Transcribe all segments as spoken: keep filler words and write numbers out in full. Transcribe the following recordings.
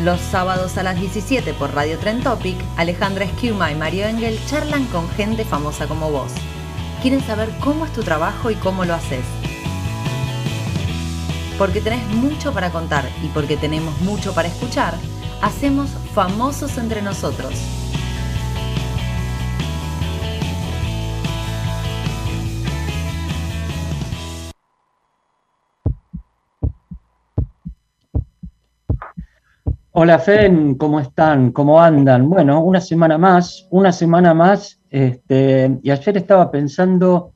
Los sábados a las diecisiete por Radio Trend Topic, Alejandra Esquiuma y Mario Engel charlan con gente famosa como vos. Quieren saber cómo es tu trabajo y cómo lo haces. Porque tenés mucho para contar y porque tenemos mucho para escuchar, hacemos Famosos Entre Nosotros. Hola Fen, ¿cómo están? ¿Cómo andan? Bueno, una semana más, una semana más, este, y ayer estaba pensando,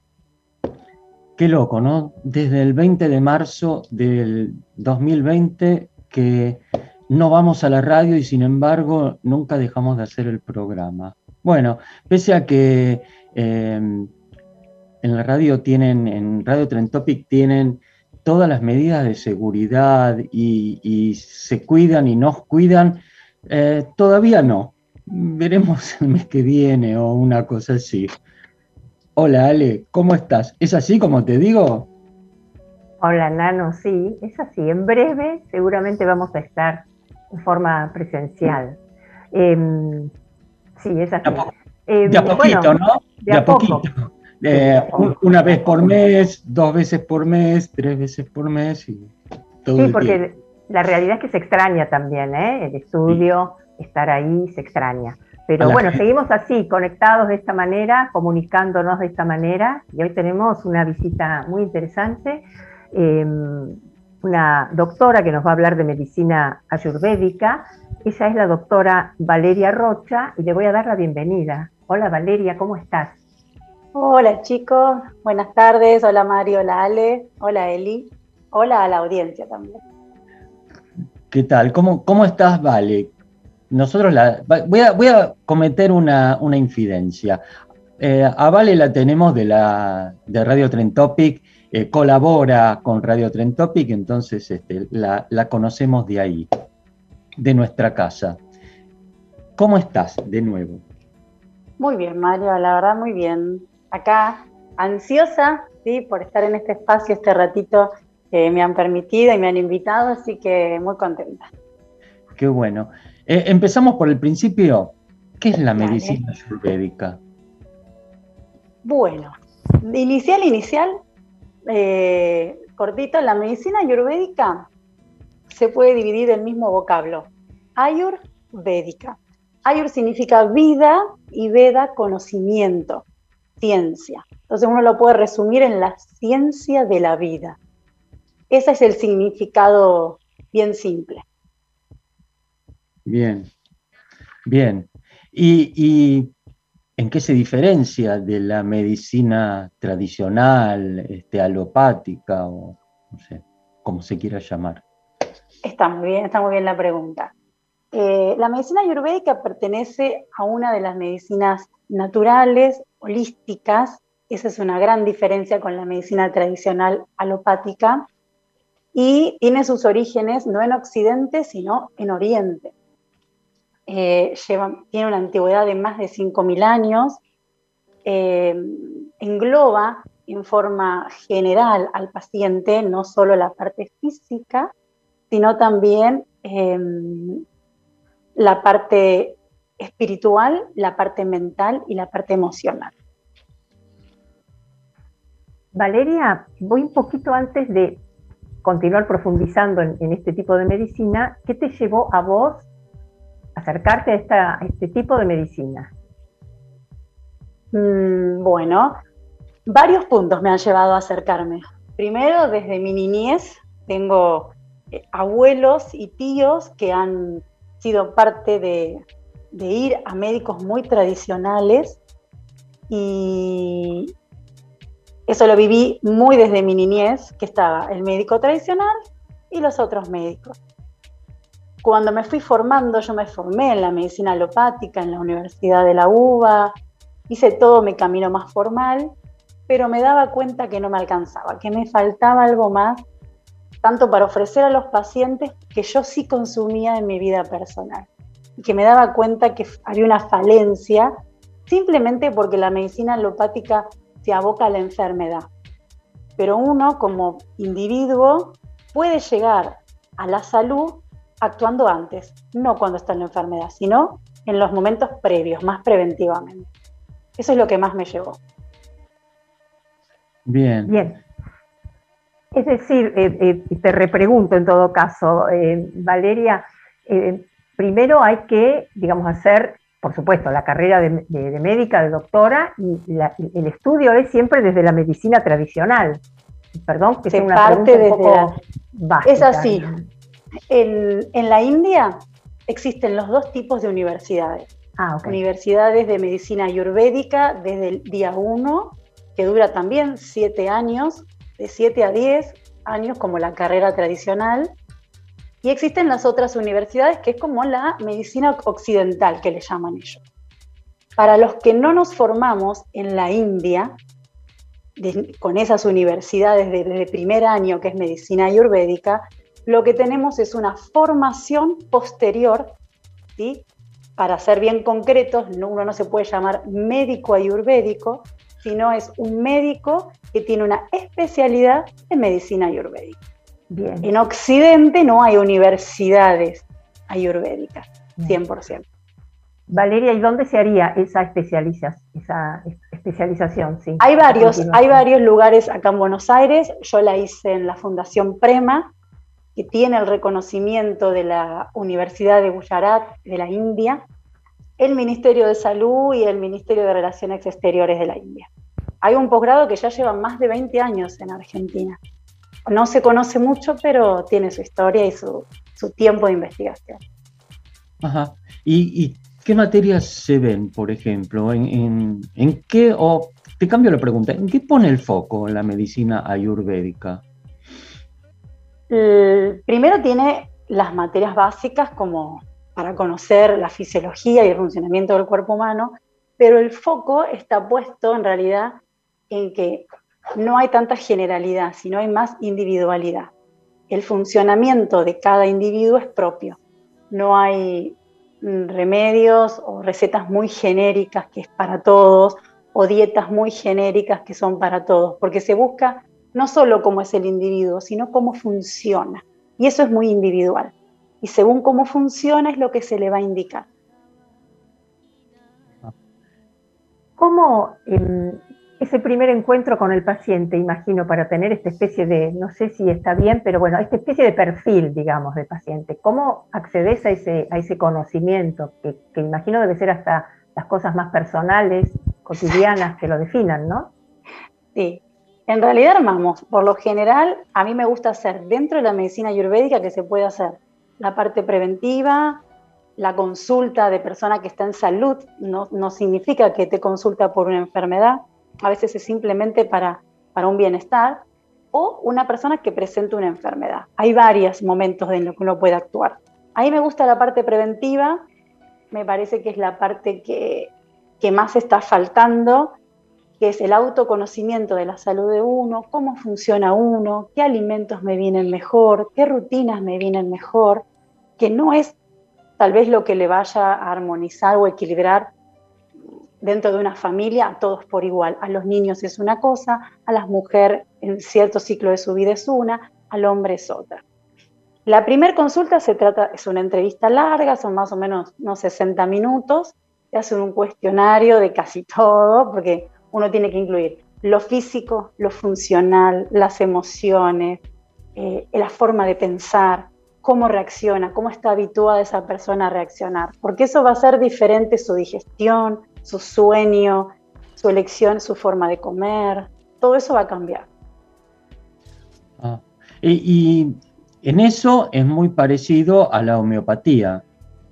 qué loco, ¿no? Desde el veinte de marzo del dos mil veinte que no vamos a la radio y sin embargo nunca dejamos de hacer el programa. Bueno, pese a que eh, en la radio tienen, en Radio Trend Topic tienen todas las medidas de seguridad y, y se cuidan y nos cuidan, eh, todavía no. Veremos el mes que viene o una cosa así. Hola Ale, ¿cómo estás? ¿Es así como te digo? Hola Nano, sí, es así. En breve seguramente vamos a estar en forma presencial. Eh, sí, es así. De a, po eh, de a poquito, bueno, ¿no? De, de a, a poco. poquito. Eh, un, una vez por mes, dos veces por mes, tres veces por mes y todo sí, el porque tiempo. La realidad es que se extraña también, ¿eh? El estudio, sí. Estar ahí, se extraña. Pero bueno, gente. Seguimos así, conectados de esta manera, comunicándonos de esta manera, y hoy tenemos una visita muy interesante, eh, una doctora que nos va a hablar de medicina ayurvédica. Ella es la doctora Valeria Rocha, y le voy a dar la bienvenida. Hola Valeria, ¿cómo estás? Hola chicos, buenas tardes, hola Mario, hola Ale, hola Eli, hola a la audiencia también. ¿Qué tal? ¿Cómo, cómo estás, Vale? Nosotros la, voy, a, voy a cometer una, una infidencia. Eh, a Vale la tenemos de, la, de Radio Trend Topic, eh, colabora con Radio Trend Topic, entonces este, la, la conocemos de ahí, de nuestra casa. ¿Cómo estás de nuevo? Muy bien, Mario, la verdad muy bien. Acá, ansiosa, ¿sí? Por estar en este espacio, este ratito que me han permitido y me han invitado, así que muy contenta. Qué bueno. Eh, empezamos por el principio. ¿Qué es la Dale. medicina ayurvédica? Bueno, inicial, inicial, eh, cortito, la medicina ayurvédica se puede dividir del mismo vocablo, ayurvédica. Ayur significa vida y veda, conocimiento, ciencia. Entonces uno lo puede resumir en la ciencia de la vida. Ese es el significado bien simple. Bien, bien. ¿Y, y en qué se diferencia de la medicina tradicional, este, alopática o no sé, como se quiera llamar? Está muy bien, está muy bien la pregunta. Eh, la medicina ayurvédica pertenece a una de las medicinas naturales, holísticas. Esa es una gran diferencia con la medicina tradicional alopática. Y tiene sus orígenes no en Occidente, sino en Oriente. Eh, lleva, tiene una antigüedad de más de cinco mil años, eh, engloba en forma general al paciente no solo la parte física, sino también eh, la parte espiritual, la parte mental y la parte emocional. Valeria, voy un poquito antes de continuar profundizando en, en este tipo de medicina. ¿Qué te llevó a vos a acercarte a, esta, a este tipo de medicina? Mm, bueno, varios puntos me han llevado a acercarme. Primero, desde mi niñez, tengo eh, abuelos y tíos que han sido parte de, de ir a médicos muy tradicionales, y eso lo viví muy desde mi niñez, que estaba el médico tradicional y los otros médicos. Cuando me fui formando, yo me formé en la medicina alopática, en la Universidad de la UBA, hice todo mi camino más formal, pero me daba cuenta que no me alcanzaba, que me faltaba algo más, tanto para ofrecer a los pacientes que yo sí consumía en mi vida personal, y que me daba cuenta que había una falencia simplemente porque la medicina alopática se aboca a la enfermedad. Pero uno como individuo puede llegar a la salud actuando antes, no cuando está en la enfermedad, sino en los momentos previos, más preventivamente. Eso es lo que más me llevó. Bien. Bien. Es decir, eh, eh, te repregunto en todo caso, eh, Valeria, eh, primero hay que, digamos, hacer, por supuesto, la carrera de, de, de médica, de doctora, y la, el estudio es siempre desde la medicina tradicional. Perdón, que Se sea una parte pregunta un poco la... básica. Es así. En, en la India existen los dos tipos de universidades. Ah, okay. Universidades de medicina ayurvédica desde el día uno, que dura también siete años, de siete a diez años como la carrera tradicional. Y existen las otras universidades, que es como la medicina occidental, que le llaman ellos. Para los que no nos formamos en la India, de, con esas universidades desde el primer año, que es medicina ayurvédica, lo que tenemos es una formación posterior, ¿sí? Para ser bien concretos, no, uno no se puede llamar médico ayurvédico, sino es un médico que tiene una especialidad en medicina ayurvédica. Bien. En Occidente no hay universidades ayurvédicas, cien por ciento. Valeria, ¿y dónde se haría esa, especializa esa especialización? Sí, hay, varios, hay varios lugares acá en Buenos Aires. Yo la hice en la Fundación Prema, que tiene el reconocimiento de la Universidad de Gujarat, de la India, el Ministerio de Salud y el Ministerio de Relaciones Exteriores de la India. Hay un posgrado que ya lleva más de veinte años en Argentina. No se conoce mucho, pero tiene su historia y su, su tiempo de investigación. Ajá. ¿Y, y qué materias se ven, por ejemplo? ¿En, en, en qué, o te cambio la pregunta, ¿en qué pone el foco la medicina ayurvédica? El, primero tiene las materias básicas como para conocer la fisiología y el funcionamiento del cuerpo humano, pero el foco está puesto en realidad en que no hay tanta generalidad, sino hay más individualidad. El funcionamiento de cada individuo es propio. No hay remedios o recetas muy genéricas que es para todos, o dietas muy genéricas que son para todos, porque se busca no solo cómo es el individuo, sino cómo funciona. Y eso es muy individual. Y según cómo funciona es lo que se le va a indicar. ¿Cómo eh, ese primer encuentro con el paciente, imagino, para tener esta especie de, no sé si está bien, pero bueno, esta especie de perfil, digamos, del paciente? ¿Cómo accedes a ese, a ese conocimiento, que, que imagino debe ser hasta las cosas más personales, cotidianas, que lo definan, ¿no? Sí. En realidad armamos, por lo general, a mí me gusta hacer dentro de la medicina ayurvédica que se puede hacer la parte preventiva, la consulta de persona que está en salud, no, no significa que te consulta por una enfermedad, a veces es simplemente para, para un bienestar, o una persona que presenta una enfermedad. Hay varios momentos en los que uno puede actuar. A mí me gusta la parte preventiva, me parece que es la parte que, que más está faltando, que es el autoconocimiento de la salud de uno, cómo funciona uno, qué alimentos me vienen mejor, qué rutinas me vienen mejor, que no es tal vez lo que le vaya a armonizar o equilibrar dentro de una familia a todos por igual. A los niños es una cosa, a las mujeres en cierto ciclo de su vida es una, al hombre es otra. La primera consulta se trata, es una entrevista larga, son más o menos unos sesenta minutos, se hace un cuestionario de casi todo, porque uno tiene que incluir lo físico, lo funcional, las emociones, eh, la forma de pensar, cómo reacciona, cómo está habituada esa persona a reaccionar, porque eso va a ser diferente su digestión, su sueño, su elección, su forma de comer, todo eso va a cambiar. Ah, y, y en eso es muy parecido a la homeopatía.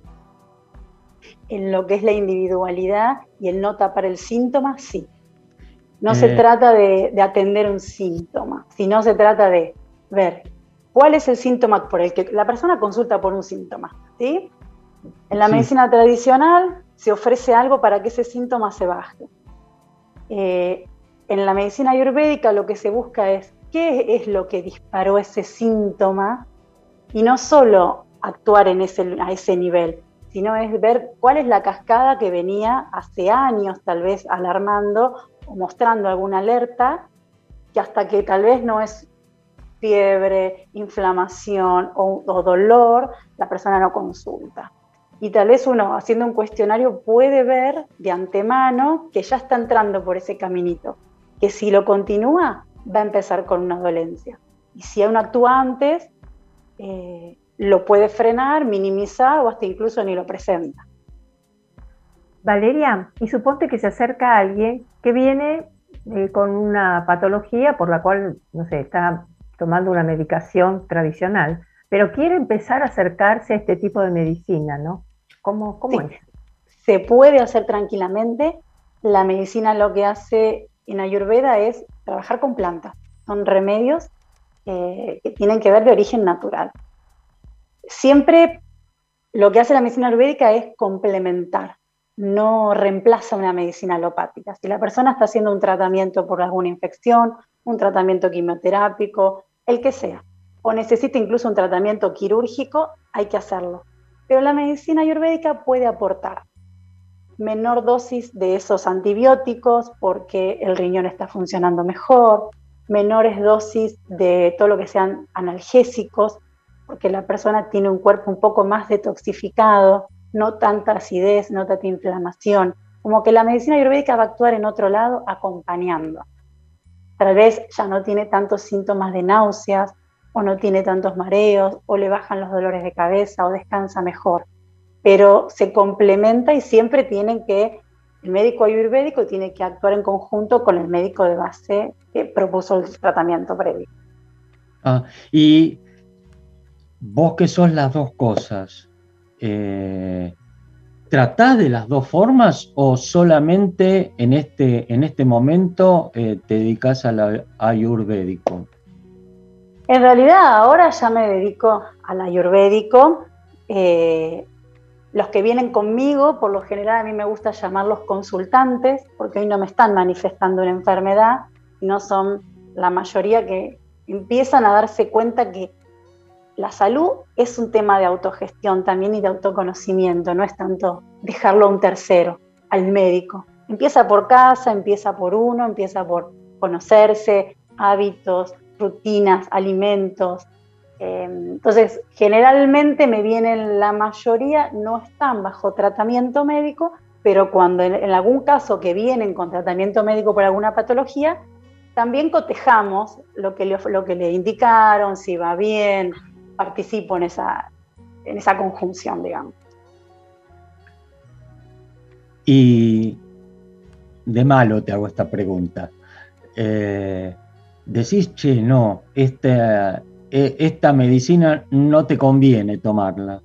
En lo que es la individualidad y el no tapar el síntoma, sí. No Eh, se trata de, de atender un síntoma, sino se trata de ver cuál es el síntoma por el que la persona consulta por un síntoma, ¿sí? En la Sí. medicina tradicional se ofrece algo para que ese síntoma se baje. Eh, en la medicina ayurvédica lo que se busca es qué es lo que disparó ese síntoma y no solo actuar en ese, a ese nivel, sino es ver cuál es la cascada que venía hace años tal vez alarmando o mostrando alguna alerta, que hasta que tal vez no es fiebre, inflamación o, o dolor, la persona no consulta. Y tal vez uno, haciendo un cuestionario, puede ver de antemano que ya está entrando por ese caminito, que si lo continúa, va a empezar con una dolencia. Y si uno actúa antes, eh, lo puede frenar, minimizar o hasta incluso ni lo presenta. Valeria, y suponte que se acerca a alguien que viene eh, con una patología por la cual, no sé, está tomando una medicación tradicional, pero quiere empezar a acercarse a este tipo de medicina, ¿no? ¿Cómo, cómo Sí, es? se puede hacer tranquilamente. La medicina lo que hace en Ayurveda es trabajar con plantas. Son remedios eh, que tienen que ver de origen natural. Siempre lo que hace la medicina ayurvédica es complementar, no reemplaza una medicina alopática. Si la persona está haciendo un tratamiento por alguna infección, un tratamiento quimioterápico, el que sea, o necesita incluso un tratamiento quirúrgico, hay que hacerlo. Pero la medicina ayurvédica puede aportar menor dosis de esos antibióticos porque el riñón está funcionando mejor, menores dosis de todo lo que sean analgésicos, porque la persona tiene un cuerpo un poco más detoxificado, no tanta acidez, no tanta inflamación, como que la medicina ayurvédica va a actuar en otro lado acompañando. Tal vez ya no tiene tantos síntomas de náuseas, o no tiene tantos mareos, o le bajan los dolores de cabeza, o descansa mejor. Pero se complementa y siempre tienen que, el médico ayurvédico tiene que actuar en conjunto con el médico de base que propuso el tratamiento previo. Ah, y vos que sos las dos cosas, eh, ¿tratás de las dos formas o solamente en este, en este momento eh, te dedicas al ayurvédico? En realidad ahora ya me dedico al ayurvédico. Eh, los que vienen conmigo, por lo general a mí me gusta llamarlos consultantes, porque hoy no me están manifestando una enfermedad, no son la mayoría que empiezan a darse cuenta que la salud es un tema de autogestión también y de autoconocimiento, no es tanto dejarlo a un tercero, al médico. Empieza por casa, empieza por uno, empieza por conocerse, hábitos, rutinas, alimentos. Eh, entonces, generalmente me vienen, la mayoría no están bajo tratamiento médico, pero cuando en, en algún caso que vienen con tratamiento médico por alguna patología, también cotejamos lo que le, lo que le indicaron, si va bien, participo en esa, en esa conjunción, digamos. Y de malo te hago esta pregunta. Eh, decís, che, no, esta, esta medicina no te conviene tomarla.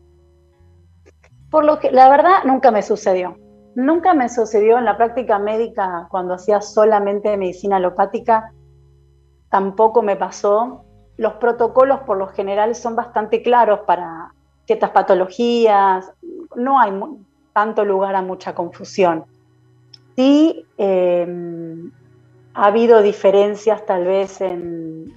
Por lo que, la verdad, nunca me sucedió. Nunca me sucedió en la práctica médica cuando hacía solamente medicina alopática, tampoco me pasó. Los protocolos por lo general son bastante claros para ciertas patologías, no hay tanto lugar a mucha confusión. Sí, eh, ha habido diferencias tal vez en,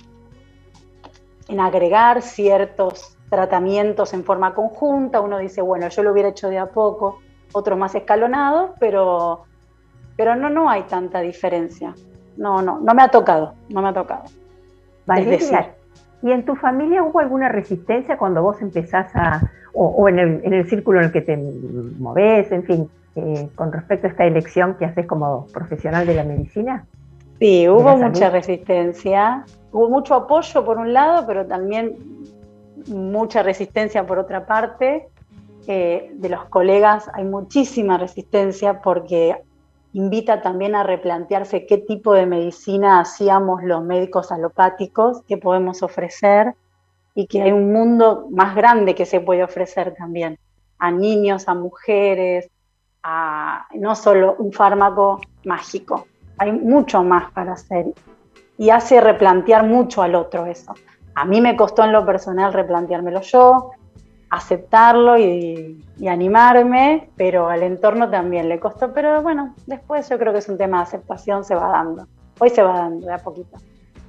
en agregar ciertos tratamientos en forma conjunta. Uno dice, bueno, yo lo hubiera hecho de a poco, otro más escalonado, pero, pero no, no hay tanta diferencia. No, no, no me ha tocado, no me ha tocado. Valeria, ¿y en tu familia hubo alguna resistencia cuando vos empezás a, o, o en, el, en el círculo en el que te movés, en fin, eh, con respecto a esta elección que haces como profesional de la medicina? Sí, hubo mucha resistencia, hubo mucho apoyo por un lado, pero también mucha resistencia por otra parte. Eh, de los colegas hay muchísima resistencia porque invita también a replantearse qué tipo de medicina hacíamos los médicos alopáticos, qué podemos ofrecer, y que hay un mundo más grande que se puede ofrecer también a niños, a mujeres, a no solo un fármaco mágico. Hay mucho más para hacer y hace replantear mucho al otro eso. A mí me costó en lo personal replanteármelo yo, aceptarlo y, y animarme, pero al entorno también le costó, pero bueno, después yo creo que es un tema de aceptación, se va dando. Hoy se va dando de a poquito.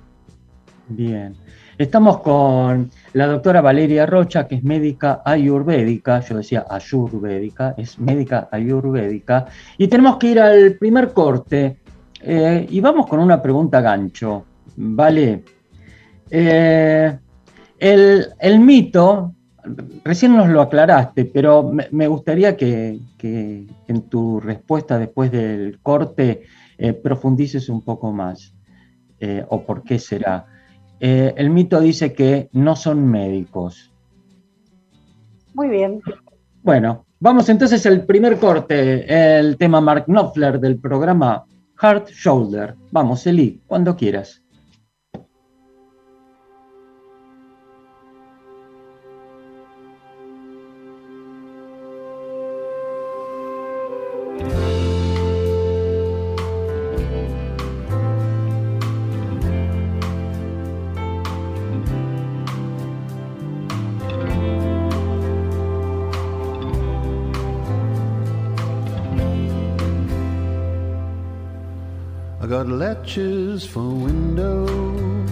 Bien. Estamos con la doctora Valeria Rocha, que es médica ayurvédica, yo decía ayurvédica, es médica ayurvédica, y tenemos que ir al primer corte, eh, y vamos con una pregunta gancho. Vale, Eh, el, el mito, recién nos lo aclaraste, pero me, me gustaría que, que en tu respuesta después del corte eh, profundices un poco más. Eh, o por qué será. Eh, el mito dice que no son médicos. Muy bien. Bueno, vamos entonces al primer corte, el tema Mark Knopfler del programa Heart Shoulder. Vamos, Eli, cuando quieras. I got latches for windows,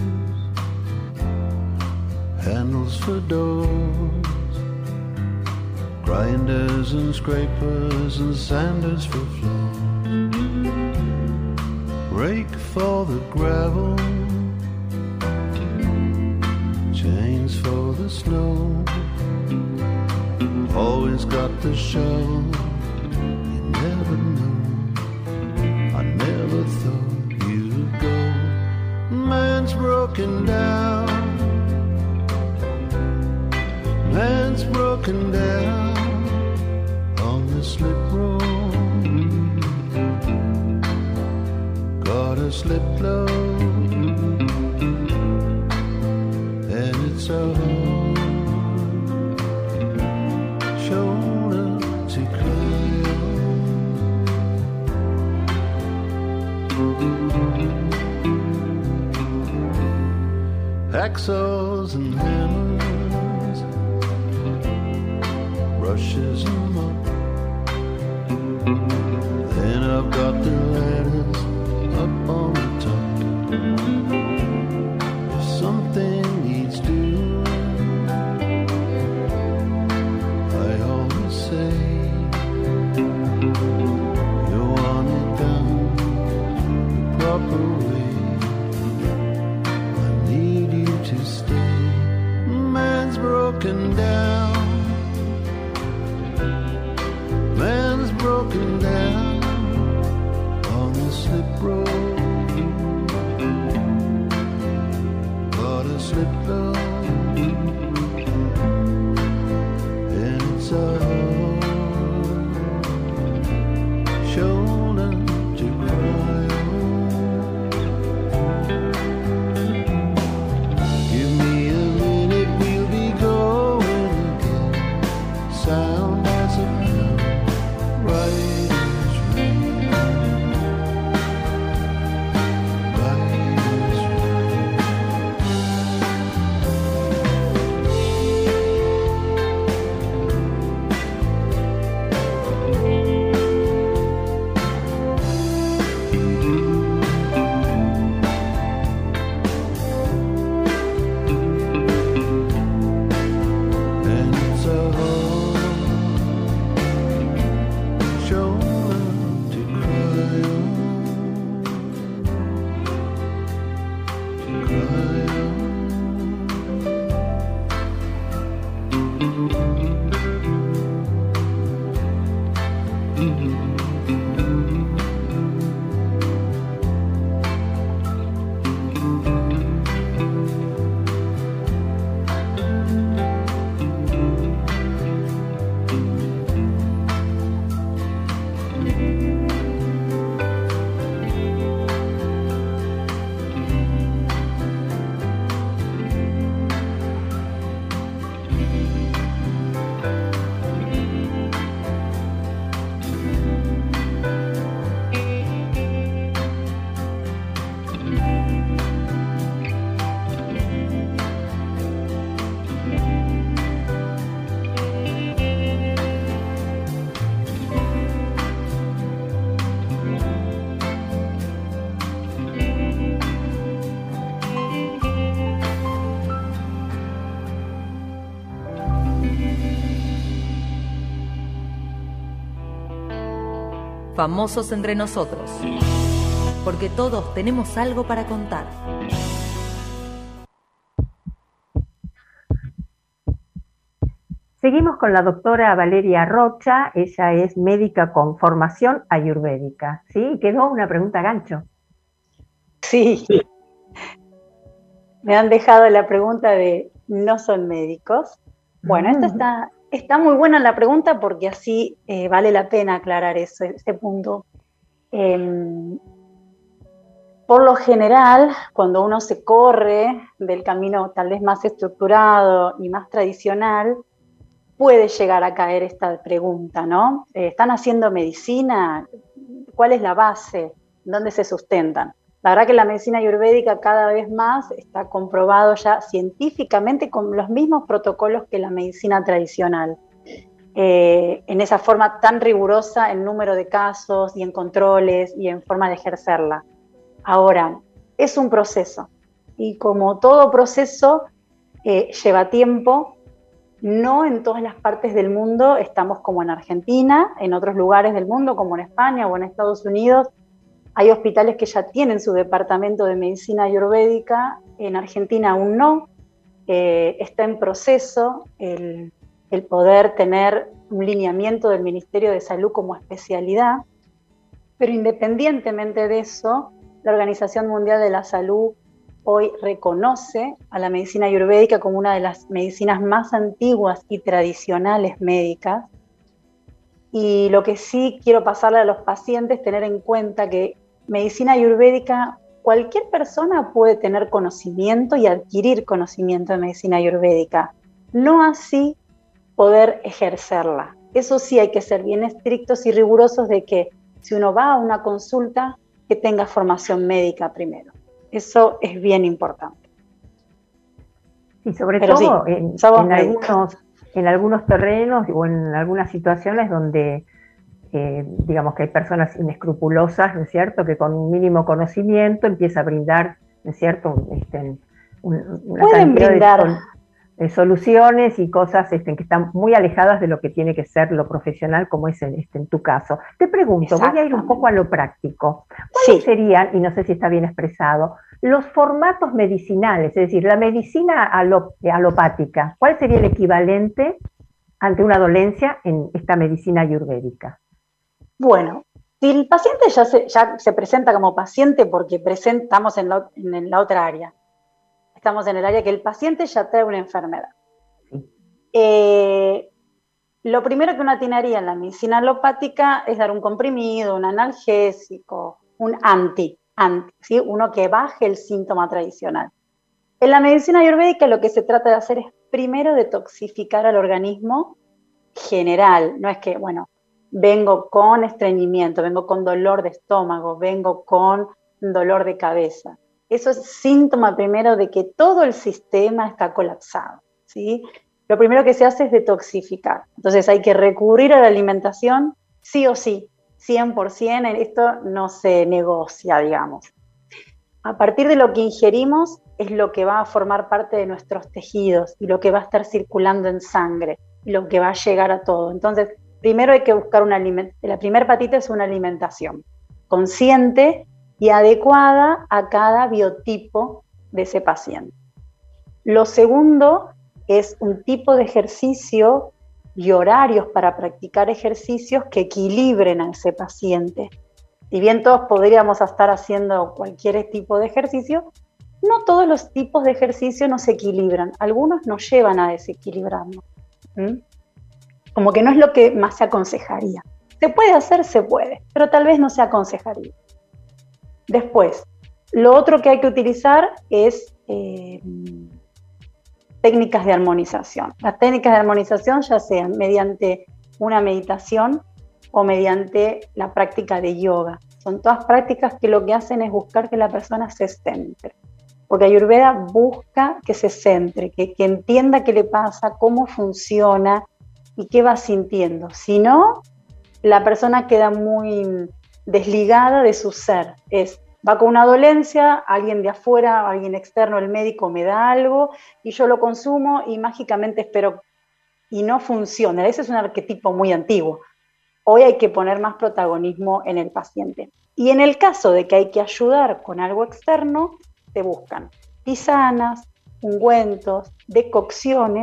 handles for doors, grinders and scrapers and sanders for floors, rake for the gravel, chains for the snow, always got the shovel, you never know, I never thought you'd go. Man's broken down, man's broken down on the slip road. Gotta slip low, and it's a hard shoulder to cry on. Hacksaws and hammers, brushes and mop. Then I've got the ladders up on the top. If something needs doing, I always say, you want it done the proper way. To stay, man's broken down, man's broken down on the slip road. Gotta slip low, and it's a hard shoulder to cry on. Sound as a bell, right as rain, right as and it's a Famosos entre nosotros, porque todos tenemos algo para contar. Seguimos con la doctora Valeria Rocha, ella es médica con formación ayurvédica, ¿sí? Quedó una pregunta gancho. Sí. sí. Me han dejado la pregunta de ¿no son médicos? Bueno, mm. esta está, está muy buena la pregunta porque así eh, vale la pena aclarar ese, ese punto. Eh, por lo general, cuando uno se corre del camino tal vez más estructurado y más tradicional, puede llegar a caer esta pregunta, ¿no? Eh, ¿Están haciendo medicina? ¿Cuál es la base? ¿Dónde se sustentan? La verdad que la medicina ayurvédica cada vez más está comprobado ya científicamente con los mismos protocolos que la medicina tradicional. Eh, en esa forma tan rigurosa en número de casos y en controles y en forma de ejercerla. Ahora, es un proceso y como todo proceso eh, lleva tiempo. No en todas las partes del mundo estamos como en Argentina, en otros lugares del mundo como en España o en Estados Unidos. Hay hospitales que ya tienen su departamento de medicina ayurvédica, en Argentina aún no. Eh, está en proceso el, el poder tener un lineamiento del Ministerio de Salud como especialidad, pero independientemente de eso, la Organización Mundial de la Salud hoy reconoce a la medicina ayurvédica como una de las medicinas más antiguas y tradicionales médicas. Y lo que sí quiero pasarle a los pacientes, tener en cuenta que medicina ayurvédica, cualquier persona puede tener conocimiento y adquirir conocimiento de medicina ayurvédica, no así poder ejercerla. Eso sí hay que ser bien estrictos y rigurosos de que si uno va a una consulta, que tenga formación médica primero. Eso es bien importante. Sí, sobre Pero todo sí, en, en, algunos, en algunos terrenos o en algunas situaciones donde, eh, digamos que hay personas inescrupulosas, ¿no es cierto?, que con un mínimo conocimiento empieza a brindar, ¿no es cierto?, este, un, una Pueden cantidad brindar de, sol, de soluciones y cosas este, que están muy alejadas de lo que tiene que ser lo profesional, como es en, este, en tu caso. Te pregunto, voy a ir un poco a lo práctico. ¿Cuáles sí. serían, y no sé si está bien expresado, los formatos medicinales, es decir, la medicina alop alopática? ¿Cuál sería el equivalente ante una dolencia en esta medicina ayurvédica? Bueno, si el paciente ya se, ya se presenta como paciente porque presentamos en la, en la otra área, estamos en el área que el paciente ya trae una enfermedad. Sí. Eh, lo primero que uno atinaría en la medicina alopática es dar un comprimido, un analgésico, un anti, anti, ¿sí? Uno que baje el síntoma tradicional. En la medicina ayurvédica lo que se trata de hacer es primero detoxificar al organismo general, no es que, bueno, vengo con estreñimiento, vengo con dolor de estómago, vengo con dolor de cabeza. Eso es síntoma primero de que todo el sistema está colapsado, ¿sí? Lo primero que se hace es detoxificar. Entonces hay que recurrir a la alimentación sí o sí, cien por ciento, esto no se negocia, digamos. A partir de lo que ingerimos es lo que va a formar parte de nuestros tejidos y lo que va a estar circulando en sangre y lo que va a llegar a todo. Entonces, primero hay que buscar una alimentación. La primera patita es una alimentación consciente y adecuada a cada biotipo de ese paciente. Lo segundo es un tipo de ejercicio y horarios para practicar ejercicios que equilibren a ese paciente. Si bien todos podríamos estar haciendo cualquier tipo de ejercicio, no todos los tipos de ejercicio nos equilibran. Algunos nos llevan a desequilibrarnos. ¿Mm? Como que no es lo que más se aconsejaría. ¿Se puede hacer? Se puede, pero tal vez no se aconsejaría. Después, lo otro que hay que utilizar es eh, técnicas de armonización. Las técnicas de armonización ya sean mediante una meditación o mediante la práctica de yoga. Son todas prácticas que lo que hacen es buscar que la persona se centre. Porque Ayurveda busca que se centre, que, que entienda qué le pasa, cómo funciona y qué va sintiendo. Si no, la persona queda muy desligada de su ser. Es, va con una dolencia, alguien de afuera, alguien externo, el médico me da algo y yo lo consumo y mágicamente espero y no funciona. Ese es un arquetipo muy antiguo. Hoy hay que poner más protagonismo en el paciente. Y en el caso de que hay que ayudar con algo externo, se buscan tisanas, ungüentos, decocciones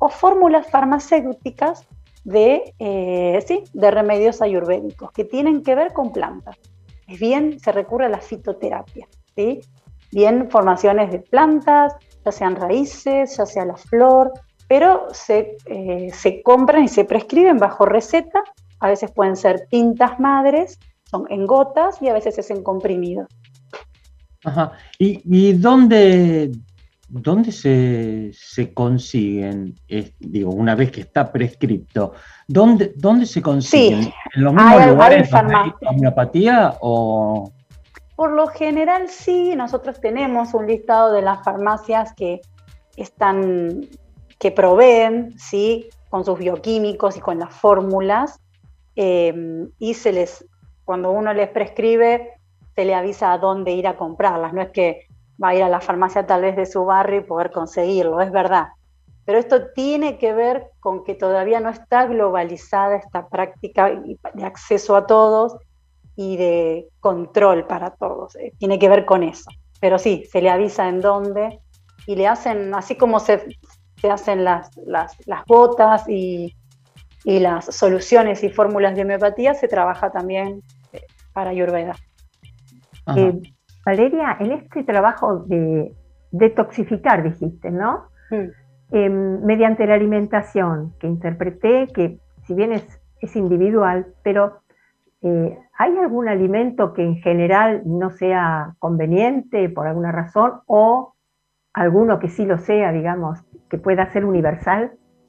o fórmulas farmacéuticas de, eh, sí, de remedios ayurvédicos que tienen que ver con plantas. Es bien, se recurre a la fitoterapia, ¿sí? Bien formaciones de plantas, ya sean raíces, ya sea la flor, pero se, eh, se compran y se prescriben bajo receta. A veces pueden ser tintas madres, son en gotas, y a veces es en comprimidos. Ajá. ¿Y, y dónde, dónde se, se consiguen, eh, digo, una vez que está prescripto, ¿dónde, dónde se consiguen? Sí, ¿En los mismos hay, hay lugares donde hay farmacias. homeopatía o...? Por lo general sí, nosotros tenemos un listado de las farmacias que están, que proveen, ¿sí?, con sus bioquímicos y con las fórmulas, eh, y se les, cuando uno les prescribe, se le avisa a dónde ir a comprarlas. No es que va a ir a la farmacia tal vez de su barrio y poder conseguirlo, es verdad. Pero esto tiene que ver con que todavía no está globalizada esta práctica de acceso a todos y de control para todos. Eh, tiene que ver con eso. Pero sí, se le avisa en dónde y le hacen, así como se, se hacen las, las, las botas y, y las soluciones y fórmulas de homeopatía, se trabaja también para Ayurveda. Eh, Valeria, en este trabajo de detoxificar, dijiste, ¿no? Mm. Eh, mediante la alimentación, que interpreté que si bien es, es individual, pero eh, ¿hay algún alimento que en general no sea conveniente por alguna razón o alguno que sí lo sea, digamos, que pueda ser universal?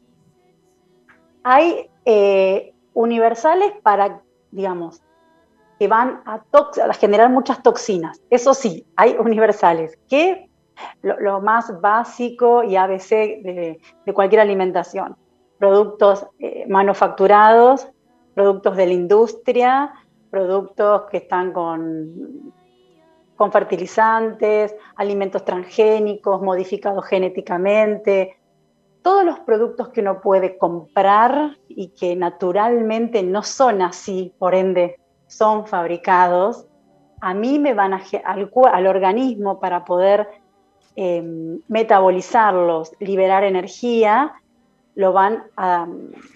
Hay eh, universales para, digamos, que van a, a generar muchas toxinas. Eso sí, hay universales, que lo, lo más básico y A B C de, de cualquier alimentación. Productos eh, manufacturados, productos de la industria, productos que están con, con fertilizantes, alimentos transgénicos, modificados genéticamente, todos los productos que uno puede comprar y que naturalmente no son así, por ende son fabricados, a mí me van a, al, al organismo para poder eh, metabolizarlos, liberar energía, lo van a,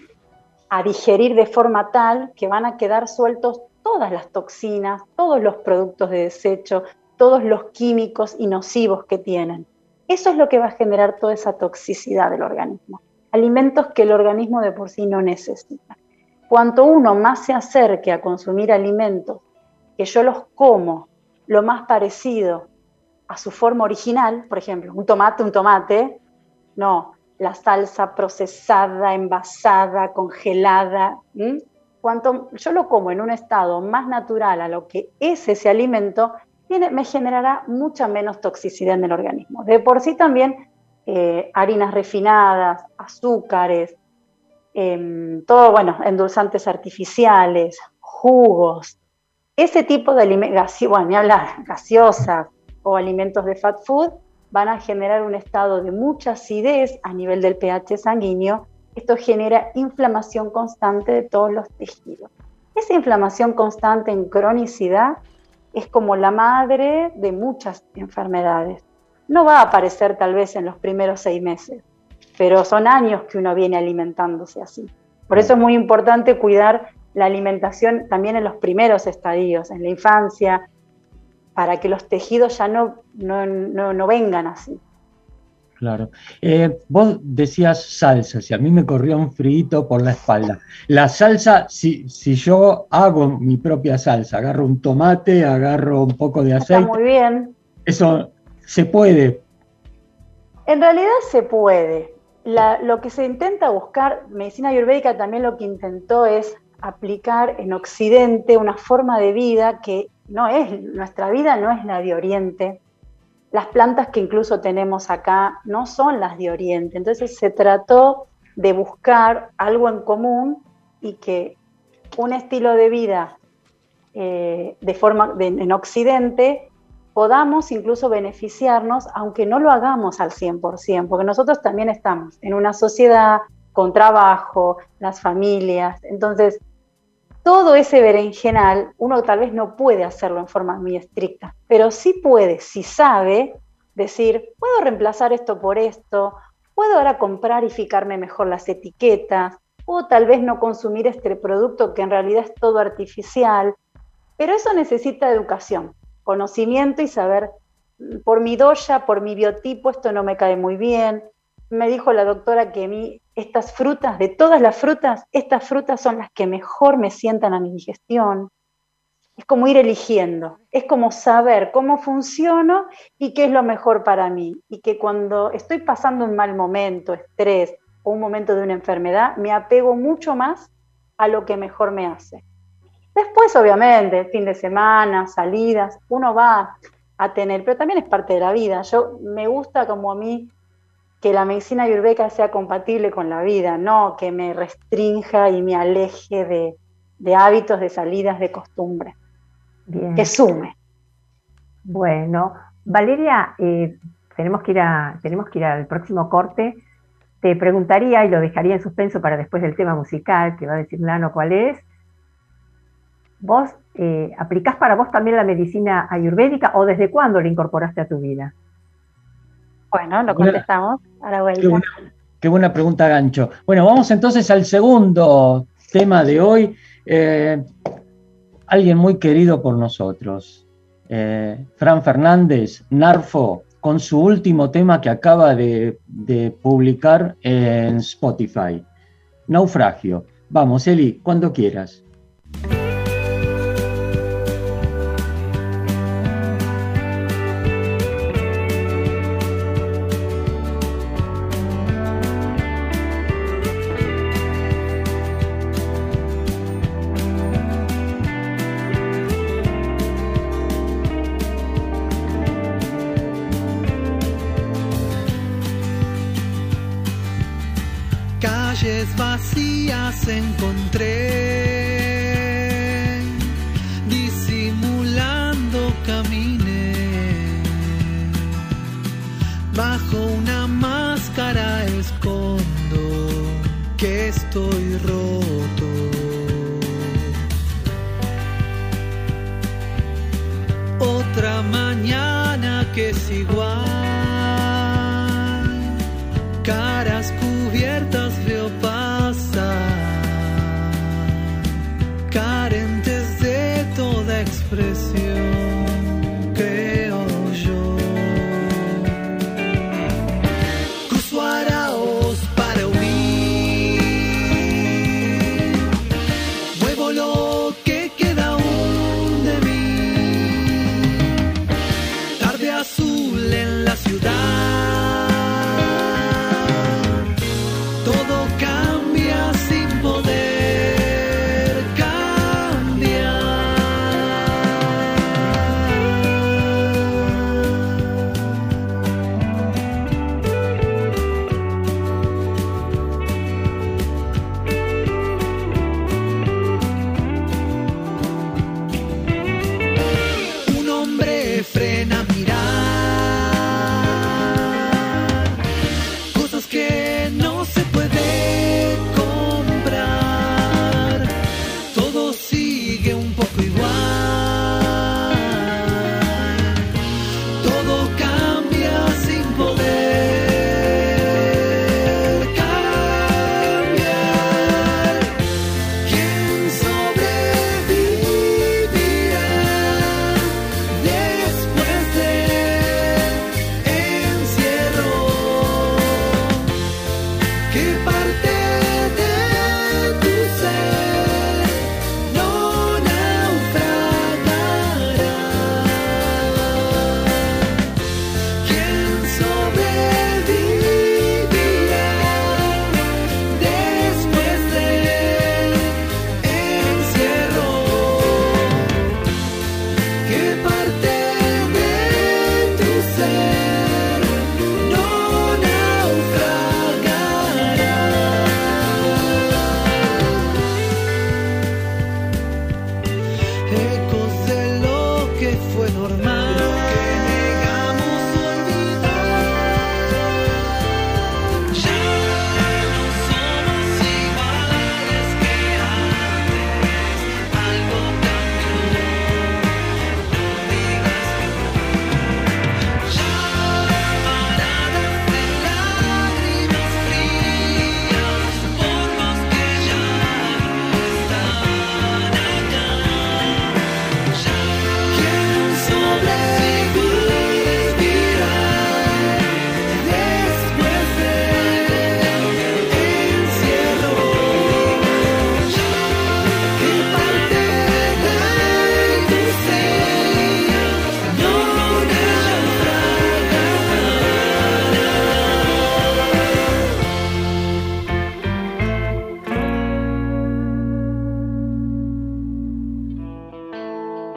a digerir de forma tal que van a quedar sueltos todas las toxinas, todos los productos de desecho, todos los químicos y nocivos que tienen. Eso es lo que va a generar toda esa toxicidad del organismo. Alimentos que el organismo de por sí no necesita. Cuanto uno más se acerque a consumir alimentos, que yo los como lo más parecido a su forma original, por ejemplo, un tomate, un tomate, no, la salsa procesada, envasada, congelada, ¿m? Cuanto yo lo como en un estado más natural a lo que es ese alimento, tiene, me generará mucha menos toxicidad en el organismo. De por sí también eh, harinas refinadas, azúcares, eh, todo, bueno, endulzantes artificiales, jugos, ese tipo de alimentos, bueno, ni hablar, gaseosas o alimentos de fat food, van a generar un estado de mucha acidez a nivel del pH sanguíneo. Esto genera inflamación constante de todos los tejidos. Esa inflamación constante en cronicidad es como la madre de muchas enfermedades. No va a aparecer tal vez en los primeros seis meses, pero son años que uno viene alimentándose así. Por eso es muy importante cuidar la alimentación también en los primeros estadios, en la infancia, para que los tejidos ya no, no, no, no vengan así. Claro. Eh, vos decías salsas y a mí me corrió un frío por la espalda. La salsa, si, si yo hago mi propia salsa, agarro un tomate, agarro un poco de aceite. Está muy bien. Eso se puede. En realidad se puede. La, lo que se intenta buscar, medicina ayurvédica también lo que intentó es aplicar en Occidente una forma de vida que no es, nuestra vida no es la de Oriente. Las plantas que incluso tenemos acá no son las de Oriente. Entonces se trató de buscar algo en común y que un estilo de vida eh, de forma de, en Occidente podamos incluso beneficiarnos, aunque no lo hagamos al cien por ciento, porque nosotros también estamos en una sociedad con trabajo, las familias. Entonces, todo ese berenjenal, uno tal vez no puede hacerlo en forma muy estricta, pero sí puede, si sabe, decir, puedo reemplazar esto por esto, puedo ahora comprar y fijarme mejor las etiquetas, o tal vez no consumir este producto que en realidad es todo artificial, pero eso necesita educación, conocimiento y saber, por mi dosha, por mi biotipo, esto no me cae muy bien. Me dijo la doctora que a mí estas frutas, de todas las frutas, estas frutas son las que mejor me sientan a mi digestión. Es como ir eligiendo, es como saber cómo funciono y qué es lo mejor para mí. Y que cuando estoy pasando un mal momento, estrés o un momento de una enfermedad, me apego mucho más a lo que mejor me hace. Después, obviamente, fin de semana, salidas, uno va a tener, pero también es parte de la vida. Yo me gusta como a mí que la medicina ayurvédica sea compatible con la vida, no que me restrinja y me aleje de, de hábitos, de salidas, de costumbres. Bien. Que sume. Bueno, Valeria, eh, tenemos que ir a, tenemos que ir al próximo corte. Te preguntaría, y lo dejaría en suspenso para después del tema musical, que va a decir Lano cuál es. ¿Vos eh, aplicás para vos también la medicina ayurvédica o desde cuándo la incorporaste a tu vida? Bueno, lo contestamos a la vuelta. Qué buena, qué buena pregunta, Gancho. Bueno, vamos entonces al segundo tema de hoy. Eh, alguien muy querido por nosotros. Eh, Fran Fernández, Narfo, con su último tema que acaba de, de publicar en Spotify. Naufragio. Vamos, Eli, cuando quieras. Calles vacías encontré, disimulando caminé, bajo una máscara escondo que estoy roto. Otra mañana que es igual, caras cubiertas veo pasar, carentes de toda expresión, creo yo. Cruzo araos para huir, muevo lo que queda aún de mí, tarde azul en la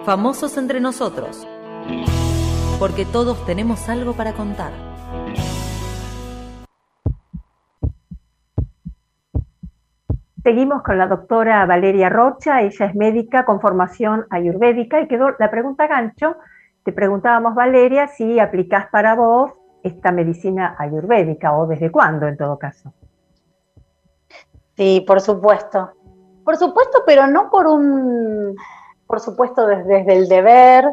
Famosos entre nosotros, porque todos tenemos algo para contar. Seguimos con la doctora Valeria Rocha. Ella es médica con formación ayurvédica y quedó la pregunta gancho. Te preguntábamos, Valeria, si aplicás para vos esta medicina ayurvédica o desde cuándo en todo caso. Sí, por supuesto. Por supuesto, pero no por un, por supuesto desde, desde el deber,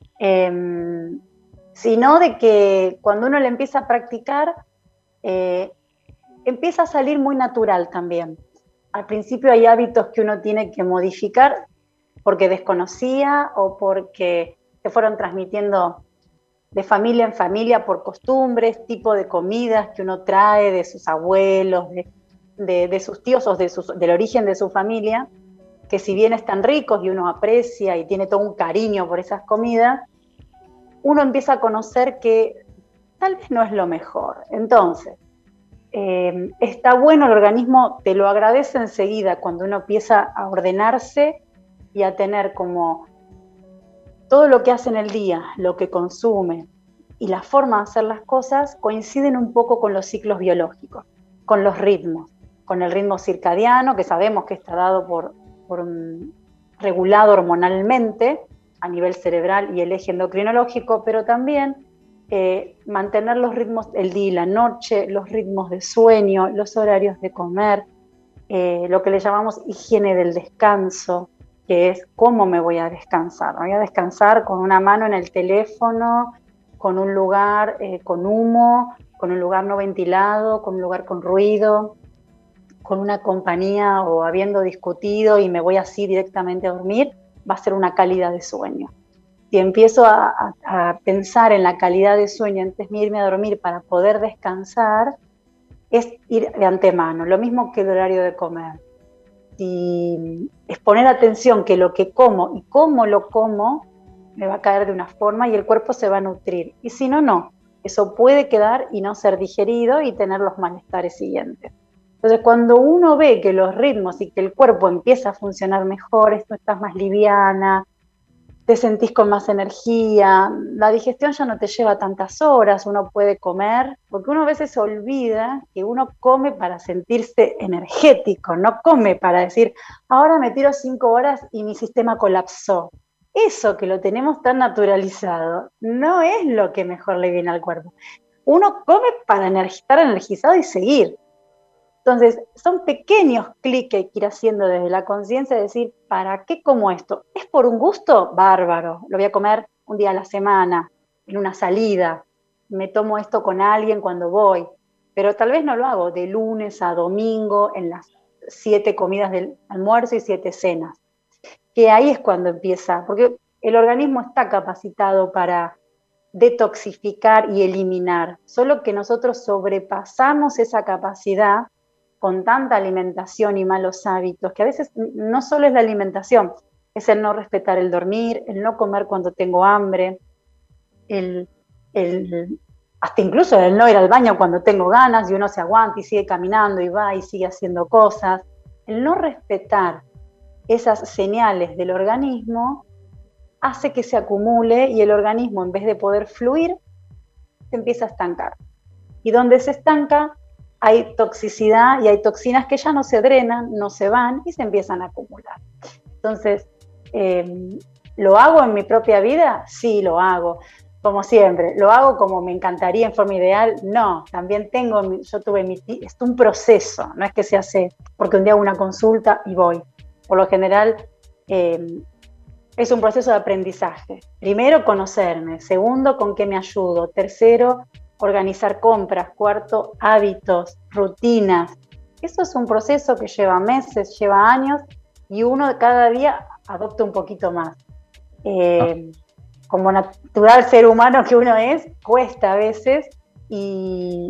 eh, sino de que cuando uno le empieza a practicar, eh, empieza a salir muy natural también. Al principio hay hábitos que uno tiene que modificar porque desconocía o porque se fueron transmitiendo de familia en familia por costumbres, tipo de comidas que uno trae de sus abuelos, de, de, de sus tíos o de sus, del origen de su familia, que si bien están ricos y uno aprecia y tiene todo un cariño por esas comidas, uno empieza a conocer que tal vez no es lo mejor. Entonces, Eh, está bueno, el organismo te lo agradece enseguida cuando uno empieza a ordenarse y a tener como todo lo que hace en el día, lo que consume y la forma de hacer las cosas coinciden un poco con los ciclos biológicos, con los ritmos, con el ritmo circadiano, que sabemos que está dado por, por un, regulado hormonalmente a nivel cerebral y el eje endocrinológico, pero también Eh, mantener los ritmos del día y la noche, los ritmos de sueño, los horarios de comer, eh, lo que le llamamos higiene del descanso, que es cómo me voy a descansar. Me voy a descansar con una mano en el teléfono, con un lugar eh, con humo, con un lugar no ventilado, con un lugar con ruido, con una compañía o habiendo discutido y me voy así directamente a dormir, va a ser una calidad de sueño. Si empiezo a, a, a pensar en la calidad de sueño antes de irme a dormir para poder descansar, es ir de antemano, lo mismo que el horario de comer. Si es poner atención que lo que como y cómo lo como me va a caer de una forma y el cuerpo se va a nutrir. Y si no, no. Eso puede quedar y no ser digerido y tener los malestares siguientes. Entonces, cuando uno ve que los ritmos y que el cuerpo empieza a funcionar mejor, esto estás más liviana, te sentís con más energía, la digestión ya no te lleva tantas horas, uno puede comer, porque uno a veces se olvida que uno come para sentirse energético, no come para decir, ahora me tiro cinco horas y mi sistema colapsó. Eso que lo tenemos tan naturalizado, no es lo que mejor le viene al cuerpo. Uno come para estar energizado y seguir. Entonces, son pequeños clics que hay que ir haciendo desde la conciencia de decir, ¿para qué como esto? ¿Es por un gusto? Bárbaro, lo voy a comer un día a la semana, en una salida, me tomo esto con alguien cuando voy, pero tal vez no lo hago de lunes a domingo en las siete comidas del almuerzo y siete cenas, que ahí es cuando empieza, porque el organismo está capacitado para detoxificar y eliminar, solo que nosotros sobrepasamos esa capacidad con tanta alimentación y malos hábitos, que a veces no solo es la alimentación, es el no respetar el dormir, el no comer cuando tengo hambre, el, el, hasta incluso el no ir al baño cuando tengo ganas y uno se aguanta y sigue caminando y va y sigue haciendo cosas. El no respetar esas señales del organismo hace que se acumule y el organismo, en vez de poder fluir, se empieza a estancar. Y donde se estanca, hay toxicidad y hay toxinas que ya no se drenan, no se van y se empiezan a acumular. Entonces, eh, ¿lo hago en mi propia vida? Sí, lo hago, como siempre. ¿Lo hago como me encantaría en forma ideal? No, también tengo, yo tuve mi, es un proceso, no es que se hace porque un día hago una consulta y voy. Por lo general, eh, es un proceso de aprendizaje. Primero, conocerme. Segundo, con qué me ayudo. Tercero, organizar compras. Cuarto, hábitos, rutinas. Eso es un proceso que lleva meses, lleva años y uno cada día adopta un poquito más. Eh, como natural ser humano que uno es, cuesta a veces y,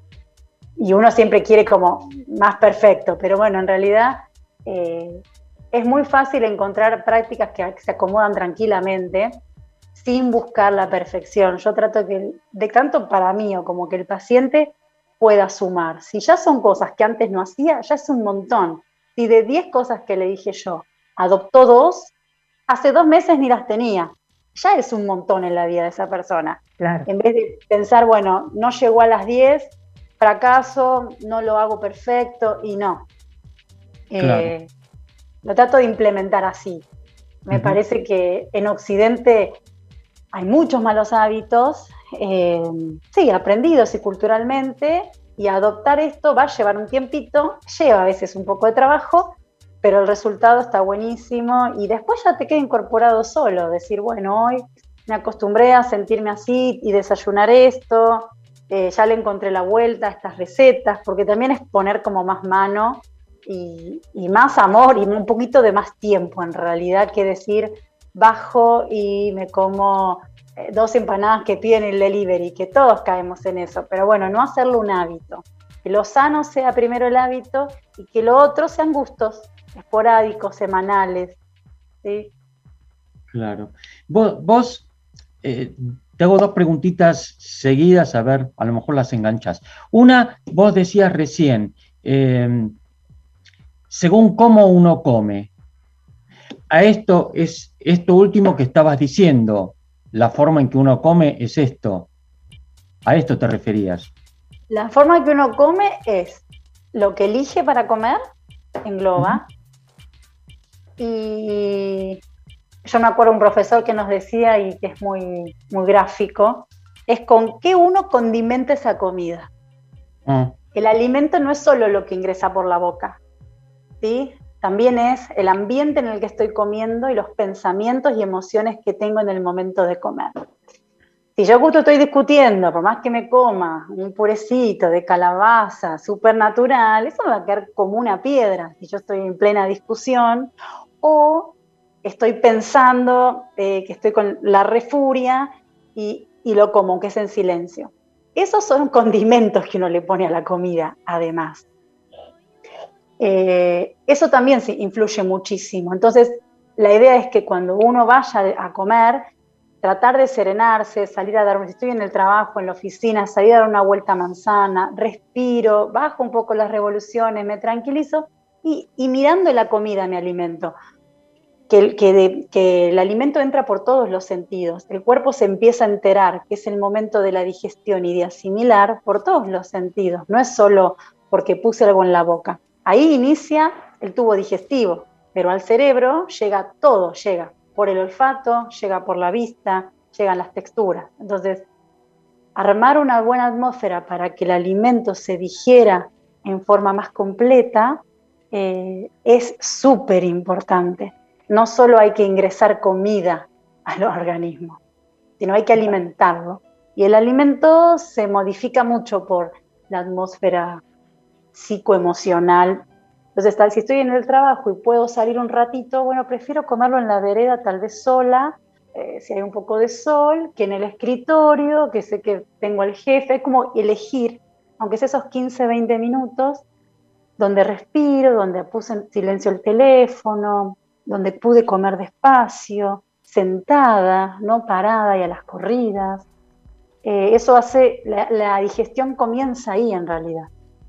y uno siempre quiere como más perfecto, pero bueno, en realidad eh, es muy fácil encontrar prácticas que se acomodan tranquilamente sin buscar la perfección. Yo trato que, de tanto para mí o como que el paciente pueda sumar. Si ya son cosas que antes no hacía, ya es un montón. Si de diez cosas que le dije yo, adoptó dos, hace dos meses ni las tenía. Ya es un montón en la vida de esa persona. Claro. En vez de pensar, bueno, no llegó a las diez, fracaso, no lo hago perfecto, y no. Claro. Eh, lo trato de implementar así. Me Ujú. parece que en Occidente hay muchos malos hábitos, eh, sí, aprendidos y culturalmente, y adoptar esto va a llevar un tiempito, lleva a veces un poco de trabajo, pero el resultado está buenísimo y después ya te queda incorporado solo, decir, bueno, hoy me acostumbré a sentirme así y desayunar esto, eh, ya le encontré la vuelta a estas recetas, porque también es poner como más mano y, y más amor y un poquito de más tiempo en realidad que decir, bajo y me como eh, dos empanadas que piden el delivery, que todos caemos en eso, pero bueno, no hacerlo un hábito, que lo sano sea primero el hábito y que lo otro sean gustos esporádicos, semanales, ¿sí? Claro. Vos, vos eh, te hago dos preguntitas seguidas, a ver, a lo mejor las enganchás. Una, vos decías recién, eh, según cómo uno come. A esto es esto último que estabas diciendo, la forma en que uno come es esto. A esto te referías. La forma que uno come es lo que elige para comer, engloba, y yo me acuerdo de un profesor que nos decía, y que es muy, muy gráfico, es con qué uno condimenta esa comida. Ah, El alimento no es solo lo que ingresa por la boca, ¿sí? También es el ambiente en el que estoy comiendo y los pensamientos y emociones que tengo en el momento de comer. Si yo justo estoy discutiendo, por más que me coma un purecito de calabaza súper natural, eso me va a quedar como una piedra si yo estoy en plena discusión, o estoy pensando eh, que estoy con la refuria y, y lo como, que es en silencio. Esos son condimentos que uno le pone a la comida, además. Eh, eso también sí influye muchísimo. Entonces, la idea es que cuando uno vaya a comer, tratar de serenarse, salir a dar, si estoy en el trabajo, en la oficina, salir a dar una vuelta a manzana, respiro, bajo un poco las revoluciones, me tranquilizo y, y mirando la comida me alimento. Que, que, de, que el alimento entra por todos los sentidos, el cuerpo se empieza a enterar que es el momento de la digestión y de asimilar por todos los sentidos, no es solo porque puse algo en la boca. Ahí inicia el tubo digestivo, pero al cerebro llega todo, llega por el olfato, llega por la vista, llegan las texturas. Entonces, armar una buena atmósfera para que el alimento se digiera en forma más completa eh, es súper importante. No solo hay que ingresar comida al organismo, sino hay que alimentarlo. Y el alimento se modifica mucho por la atmósfera psicoemocional. Entonces, tal, si estoy en el trabajo y puedo salir un ratito, bueno, prefiero comerlo en la vereda, tal vez sola, eh, si hay un poco de sol, que en el escritorio, que sé que tengo al jefe. Es como elegir, aunque sea esos quince, veinte minutos, donde respiro, donde puse en silencio el teléfono, donde pude comer despacio, sentada, no parada y a las corridas. Eh, eso hace, la, la digestión comienza ahí en realidad.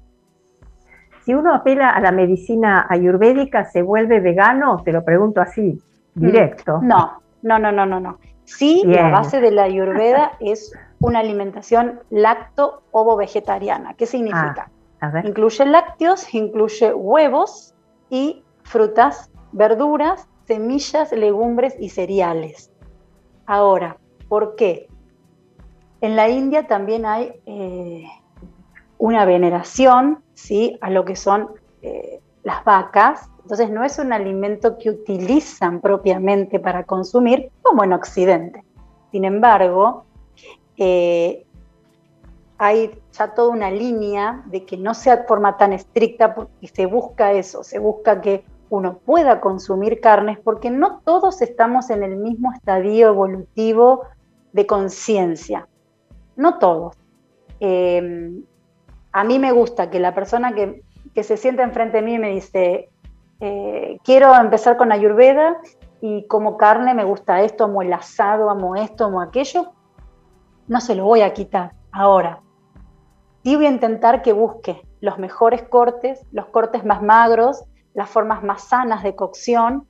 Si uno apela a la medicina ayurvédica, ¿se vuelve vegano? Te lo pregunto así, directo. No, no, no, no, no, no. Sí, Bien. La base de la ayurveda es una alimentación lacto-ovo-vegetariana. ¿Qué significa? Ah, a ver. Incluye lácteos, incluye huevos y frutas, verduras, semillas, legumbres y cereales. Ahora, ¿por qué? En la India también hay eh, una veneración, ¿sí?, a lo que son eh, las vacas. Entonces no es un alimento que utilizan propiamente para consumir, como en Occidente. Sin embargo, eh, hay ya toda una línea de que no sea de forma tan estricta, porque se busca eso, se busca que uno pueda consumir carnes, porque no todos estamos en el mismo estadio evolutivo de conciencia, no todos. Eh, a mí me gusta que la persona que, que se sienta enfrente de mí y me dice, eh, quiero empezar con Ayurveda y como carne me gusta esto, amo el asado, amo esto, amo aquello, no se lo voy a quitar. Ahora, sí voy a intentar que busque los mejores cortes, los cortes más magros, las formas más sanas de cocción,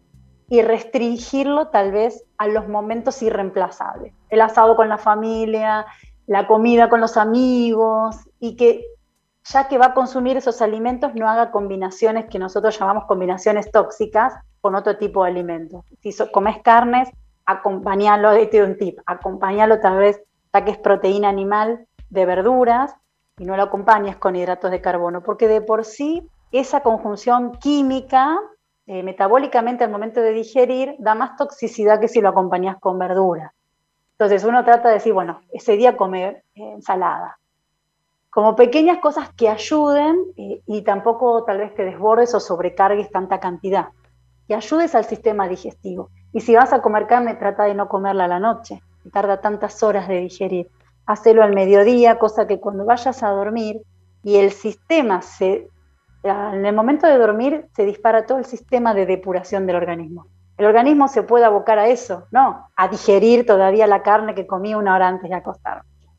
y restringirlo tal vez a los momentos irreemplazables. El asado con la familia, la comida con los amigos, y que ya que va a consumir esos alimentos no haga combinaciones que nosotros llamamos combinaciones tóxicas con otro tipo de alimentos. Si so, comes carnes, acompañalo, este es un tip, acompañalo tal vez, ya que es proteína animal, de verduras, y no lo acompañes con hidratos de carbono, porque de por sí esa conjunción química, eh, metabólicamente al momento de digerir, da más toxicidad que si lo acompañas con verduras. Entonces uno trata de decir, bueno, ese día comer eh, ensalada. Como pequeñas cosas que ayuden eh, y tampoco tal vez que desbordes o sobrecargues tanta cantidad. Que ayudes al sistema digestivo. Y si vas a comer carne, trata de no comerla a la noche, que tarda tantas horas de digerir. Hacelo al mediodía, cosa que cuando vayas a dormir y el sistema, se, en el momento de dormir, se dispara todo el sistema de depuración del organismo. El organismo se puede abocar a eso, ¿no? A digerir todavía la carne que comí una hora antes de acostarme.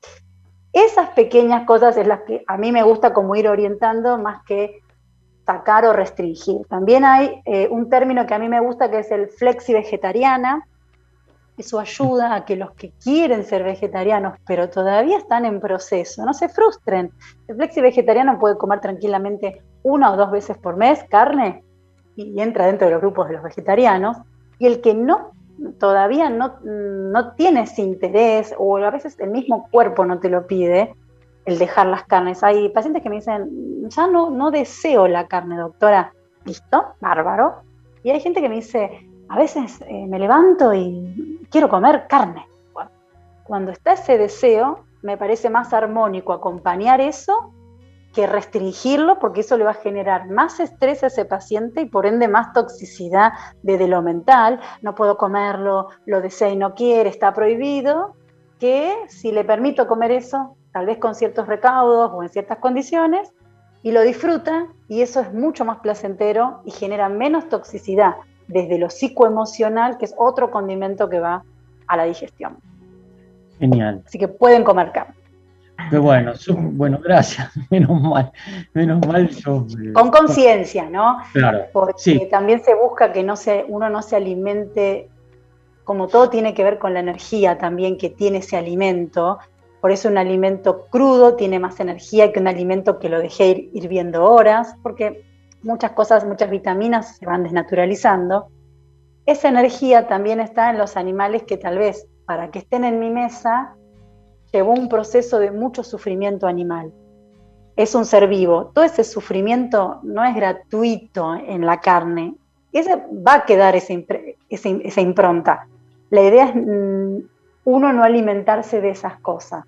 Esas pequeñas cosas es las que a mí me gusta como ir orientando más que sacar o restringir. También hay eh, un término que a mí me gusta que es el flexi-vegetariana. Eso ayuda a que los que quieren ser vegetarianos pero todavía están en proceso, no se frustren. El flexi-vegetariano puede comer tranquilamente una o dos veces por mes carne y entra dentro de los grupos de los vegetarianos. Y el que no todavía no, no tiene ese interés, o a veces el mismo cuerpo no te lo pide, el dejar las carnes. Hay pacientes que me dicen, ya no, no deseo la carne, doctora. ¿Listo? Bárbaro. Y hay gente que me dice, a veces eh, me levanto y quiero comer carne. Bueno, cuando está ese deseo, me parece más armónico acompañar eso que restringirlo, porque eso le va a generar más estrés a ese paciente y por ende más toxicidad desde lo mental. No puedo comerlo, lo desea y no quiere, está prohibido, que si le permito comer eso, tal vez con ciertos recaudos o en ciertas condiciones, y lo disfruta, y eso es mucho más placentero y genera menos toxicidad desde lo psicoemocional, que es otro condimento que va a la digestión. Genial. Así que pueden comer carne. Qué bueno, bueno, gracias, menos mal, menos mal yo... Eh, Con conciencia, ¿no? Claro, porque sí. También se busca que no se, uno no se alimente, como todo tiene que ver con la energía también que tiene ese alimento. Por eso un alimento crudo tiene más energía que un alimento que lo dejé ir hirviendo horas, porque muchas cosas, muchas vitaminas se van desnaturalizando. Esa energía también está en los animales que tal vez para que estén en mi mesa llevó un proceso de mucho sufrimiento animal. Es un ser vivo. Todo ese sufrimiento no es gratuito en la carne. Ese, va a quedar esa, esa, esa impronta. La idea es mm, uno no alimentarse de esas cosas.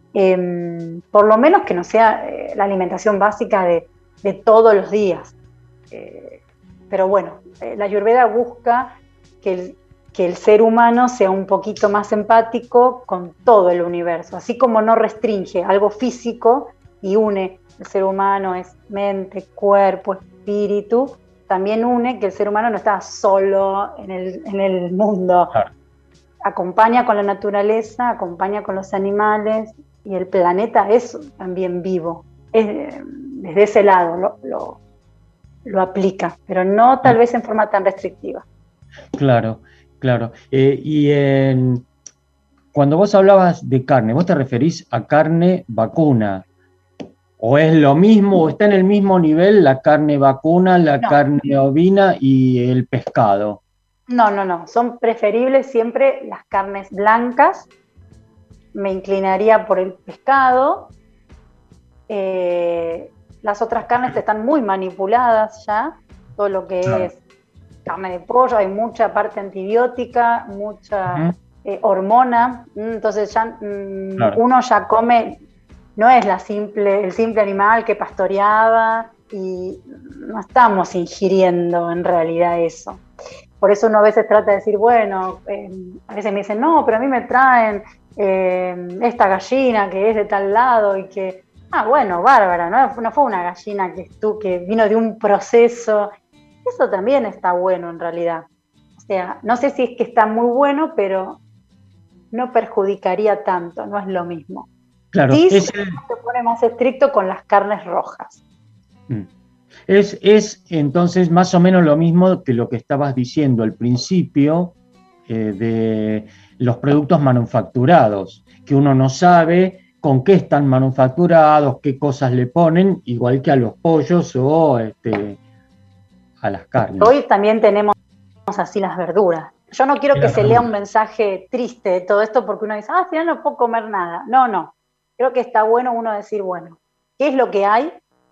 Eh, por lo menos que no sea eh, la alimentación básica de, de todos los días. Eh, pero bueno, eh, la Ayurveda busca que el, que el ser humano sea un poquito más empático con todo el universo, así como no restringe algo físico y une, el ser humano es mente, cuerpo, espíritu, también une que el ser humano no está solo en el, en el mundo, claro. Acompaña con la naturaleza, acompaña con los animales, y el planeta es también vivo, es, desde ese lado lo, lo, lo aplica, pero no tal vez en forma tan restrictiva. Claro. Claro, eh, y en, cuando vos hablabas de carne, ¿vos te referís a carne vacuna? ¿O es lo mismo, o está en el mismo nivel la carne vacuna, la no. carne ovina y el pescado? No, no, no, son preferibles siempre las carnes blancas, me inclinaría por el pescado, eh, las otras carnes están muy manipuladas ya, todo lo que claro. es carne de pollo, hay mucha parte antibiótica, mucha uh-huh. eh, hormona, entonces ya mm, claro. uno ya come, no es la simple, el simple animal que pastoreaba y no estamos ingiriendo en realidad eso. Por eso uno a veces trata de decir, bueno, eh, a veces me dicen, no, pero a mí me traen eh, esta gallina que es de tal lado y que, ah, bueno, bárbara, no, no fue una gallina que, tú, que vino de un proceso. Eso también está bueno en realidad. O sea, no sé si es que está muy bueno, pero no perjudicaría tanto, no es lo mismo. Claro, sí es se, el... se pone más estricto con las carnes rojas. Mm. Es, es entonces más o menos lo mismo que lo que estabas diciendo al principio eh, de los productos manufacturados, que uno no sabe con qué están manufacturados, qué cosas le ponen, igual que a los pollos o este, a las carnes. Hoy también tenemos así las verduras. Yo no quiero que se lea un mensaje triste de todo esto porque uno dice, ah, al final no puedo comer nada. No, no. Creo que está bueno uno decir, bueno, ¿qué es lo que hay?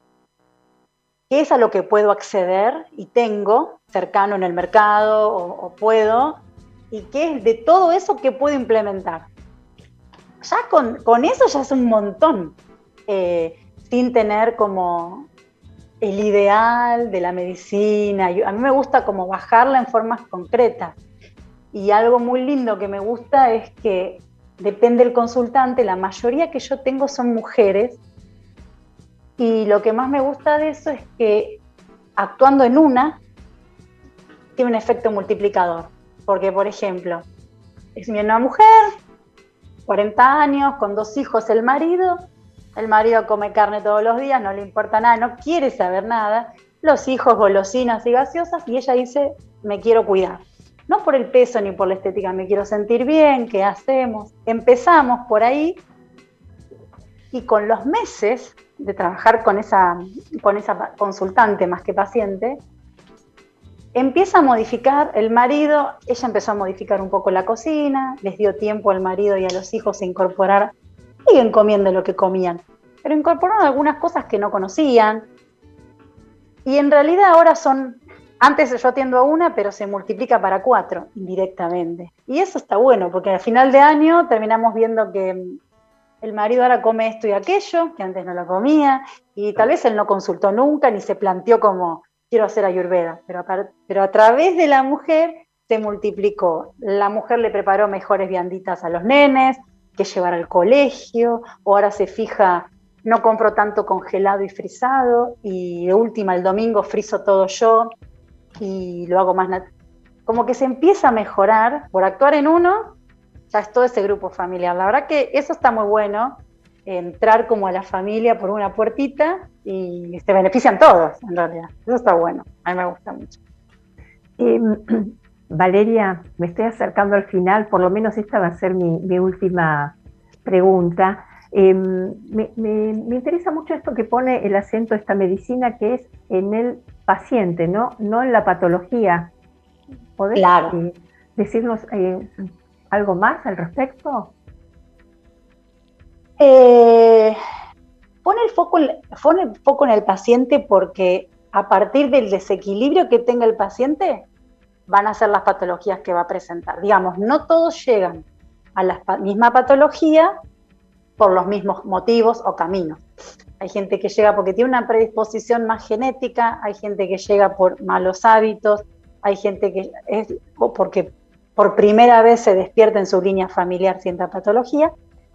¿Qué es a lo que puedo acceder y tengo cercano en el mercado o, o puedo? ¿Y qué es de todo eso que puedo implementar? Ya con, con eso ya es un montón, eh, sin tener como el ideal de la medicina. Yo, a mí me gusta como bajarla en formas concretas. Y algo muy lindo que me gusta es que depende del consultante, la mayoría que yo tengo son mujeres, y lo que más me gusta de eso es que actuando en una, tiene un efecto multiplicador. Porque, por ejemplo, es una mujer, cuarenta años, con dos hijos, el marido, el marido come carne todos los días, no le importa nada, no quiere saber nada, los hijos golosinas y gaseosas, y ella dice, me quiero cuidar. No por el peso ni por la estética, me quiero sentir bien, ¿qué hacemos? Empezamos por ahí, y con los meses de trabajar con esa, con esa consultante más que paciente, empieza a modificar el marido, ella empezó a modificar un poco la cocina, les dio tiempo al marido y a los hijos a incorporar, siguen comiendo lo que comían, pero incorporaron algunas cosas que no conocían, y en realidad ahora son, antes yo atiendo a una, pero se multiplica para cuatro indirectamente, y eso está bueno, porque al final de año terminamos viendo que el marido ahora come esto y aquello, que antes no lo comía, y tal vez él no consultó nunca, ni se planteó como, quiero hacer ayurveda, pero a, pero a través de la mujer se multiplicó. La mujer le preparó mejores vianditas a los nenes, que llevar al colegio, o ahora se fija, no compro tanto congelado y frisado, y de última el domingo frizo todo yo, y lo hago más natural. Como que se empieza a mejorar, por actuar en uno, ya es todo ese grupo familiar. La verdad que eso está muy bueno, entrar como a la familia por una puertita y se benefician todos, en realidad. Eso está bueno, a mí me gusta mucho. Eh, Valeria, me estoy acercando al final, por lo menos esta va a ser mi, mi última pregunta. Eh, me, me, me interesa mucho esto que pone el acento de esta medicina, que es en el paciente, ¿no? No en la patología. ¿Podés claro. eh, decirnos eh, algo más al respecto? Eh, pone, el foco, pone el foco en el paciente porque a partir del desequilibrio que tenga el paciente van a ser las patologías que va a presentar. Digamos, no todos llegan a la misma patología por los mismos motivos o caminos. Hay gente que llega porque tiene una predisposición más genética, hay gente que llega por malos hábitos, hay gente que es porque por primera vez se despierta en su línea familiar cierta patología,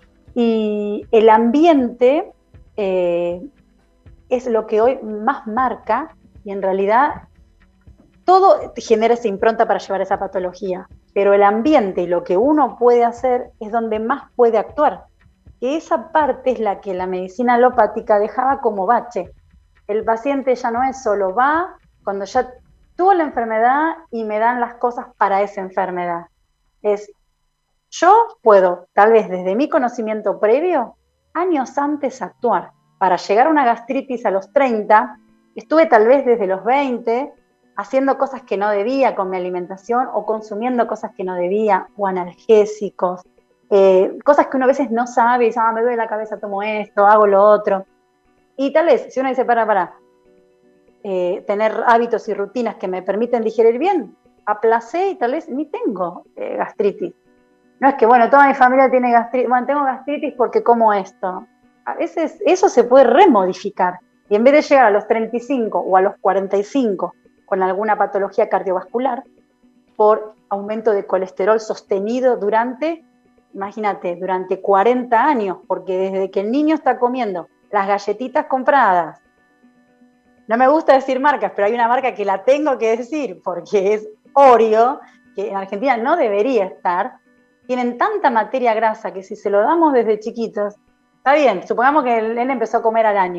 y el ambiente eh, es lo que hoy más marca, y en realidad todo genera esa impronta para llevar esa patología, pero el ambiente y lo que uno puede hacer es donde más puede actuar, que esa parte es la que la medicina alopática dejaba como bache. El paciente ya no es solo va cuando ya tuvo la enfermedad y me dan las cosas para esa enfermedad. Es, yo puedo, tal vez desde mi conocimiento previo, años antes actuar. Para llegar a una gastritis a los treinta, estuve tal vez desde los veinte haciendo cosas que no debía con mi alimentación o consumiendo cosas que no debía, o analgésicos, eh, cosas que uno a veces no sabe y dice, ah, me duele la cabeza, tomo esto, hago lo otro. Y tal vez, si uno dice, para, para, eh, tener hábitos y rutinas que me permiten digerir bien, aplacé y tal vez ni tengo eh, gastritis. No es que, bueno, toda mi familia tiene gastritis, bueno, tengo gastritis porque como esto. A veces eso se puede remodificar. Y en vez de llegar a los treinta y cinco o a los cuarenta y cinco con alguna patología cardiovascular, por aumento de colesterol sostenido durante, imagínate, durante cuarenta años, porque desde que el niño está comiendo las galletitas compradas, no me gusta decir marcas, pero hay una marca que la tengo que decir, porque es Oreo, que en Argentina no debería estar, tienen tanta materia grasa que si se lo damos desde chiquitos, está bien, supongamos que él empezó a comer al año,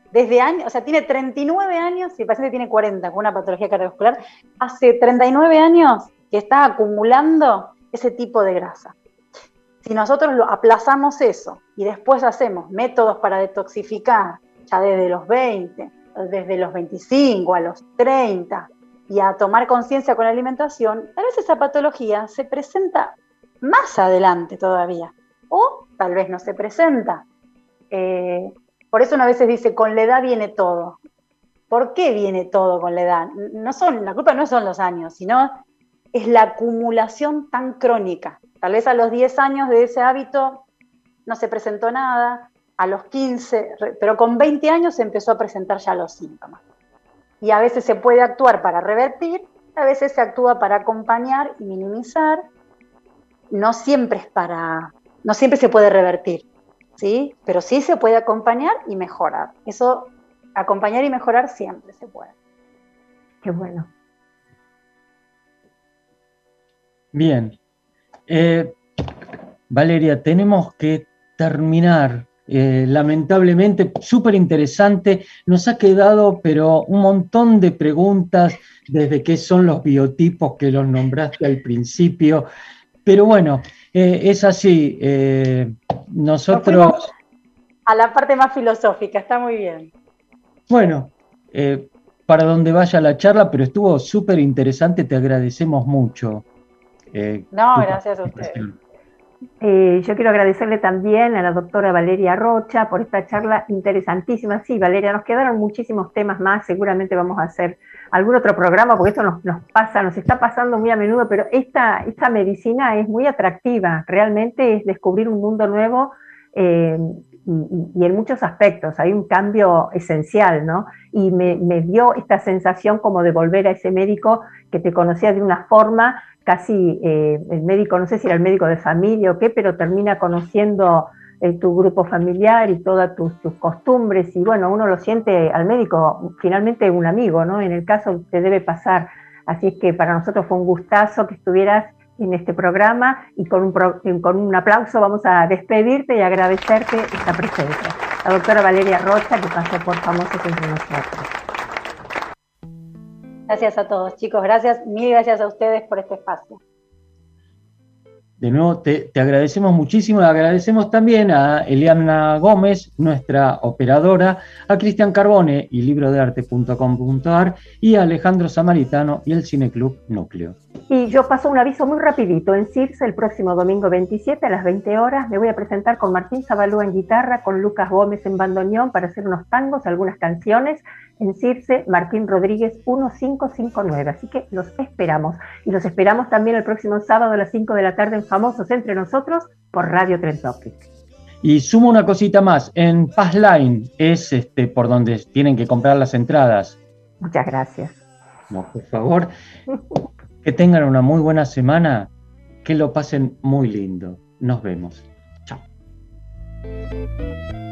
desde años, o sea, tiene treinta y nueve años, si el paciente tiene cuarenta con una patología cardiovascular, hace treinta y nueve años que está acumulando ese tipo de grasa. Si nosotros lo aplazamos eso y después hacemos métodos para detoxificar, ya desde los veinte, desde los veinticinco a los treinta, y a tomar conciencia con la alimentación, tal vez esa patología se presenta más adelante todavía, o tal vez no se presenta. Eh, por eso una vez dice, con la edad viene todo. ¿Por qué viene todo con la edad? No son, la culpa no son los años, sino es la acumulación tan crónica. Tal vez a los diez años de ese hábito no se presentó nada, a los quince, pero con veinte años se empezó a presentar ya los síntomas. Y a veces se puede actuar para revertir, a veces se actúa para acompañar y minimizar. No siempre es para, no siempre se puede revertir, ¿sí? Pero sí se puede acompañar y mejorar. Eso, acompañar y mejorar siempre se puede. Qué bueno. Bien. Eh, Valeria, tenemos que terminar. Eh, lamentablemente, súper interesante. Nos ha quedado, pero un montón de preguntas desde qué son los biotipos que los nombraste al principio. Pero bueno, eh, es así. Eh, nosotros... A la parte más filosófica, está muy bien. Bueno, eh, para donde vaya la charla, pero estuvo súper interesante, te agradecemos mucho. Eh, no, gracias a ustedes. Eh, yo quiero agradecerle también a la doctora Valeria Rocha por esta charla interesantísima. Sí, Valeria, nos quedaron muchísimos temas más, seguramente vamos a hacer algún otro programa, porque esto nos, nos pasa, nos está pasando muy a menudo, pero esta, esta medicina es muy atractiva, realmente es descubrir un mundo nuevo, eh, y, y en muchos aspectos, hay un cambio esencial, ¿no? Y me, me dio esta sensación como de volver a ese médico que te conocía de una forma, casi eh, el médico, no sé si era el médico de familia o qué, pero termina conociendo eh, tu grupo familiar y todas tus, tus costumbres, y bueno, uno lo siente al médico, finalmente un amigo, ¿no? En el caso te debe pasar, así es que para nosotros fue un gustazo que estuvieras en este programa, y con un, pro, con un aplauso vamos a despedirte y agradecerte esta presencia. La doctora Valeria Rocha, que pasó por Famosos entre nosotros. Gracias a todos, chicos. Gracias, mil gracias a ustedes por este espacio. De nuevo, te, te agradecemos muchísimo. Agradecemos también a Eliana Gómez, nuestra operadora, a Cristian Carbone y libro de arte punto com punto a r, y a Alejandro Samaritano y el Cineclub Núcleo. Y yo paso un aviso muy rapidito. En CIRSE, el próximo domingo veintisiete a las veinte horas, me voy a presentar con Martín Zabalúa en guitarra, con Lucas Gómez en bandoneón, para hacer unos tangos, algunas canciones, en CIRSE, Martín Rodríguez mil quinientos cincuenta y nueve. Así que los esperamos. Y los esperamos también el próximo sábado a las cinco de la tarde en Famosos entre Nosotros por Radio Trend Topic. Y sumo una cosita más, en Passline es este, por donde tienen que comprar las entradas. Muchas gracias. No, por favor, que tengan una muy buena semana, que lo pasen muy lindo. Nos vemos. Chao.